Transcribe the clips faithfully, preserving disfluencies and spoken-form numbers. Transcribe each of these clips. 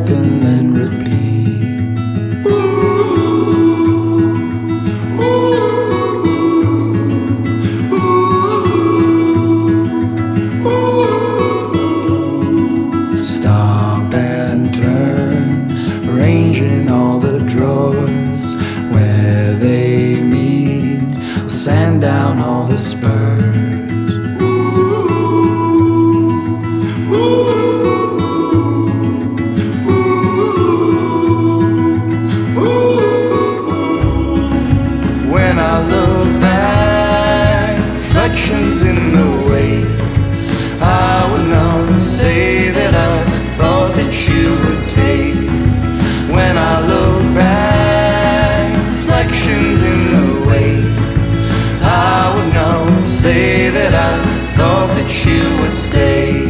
and then repeat. Stop and turn, arranging all the drawers where they meet. We'll sand down all the spurs. When I look back, reflections in the way I would not say that I thought that you would take. When I look back, reflections in the way I would not say that I thought that you would stay.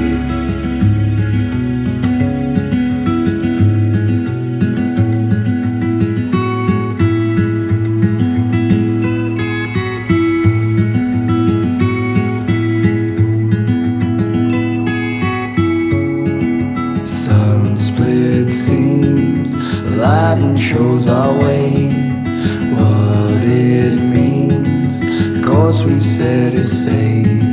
Split seams, the lighting shows our way. What it means, the course we've set is safe.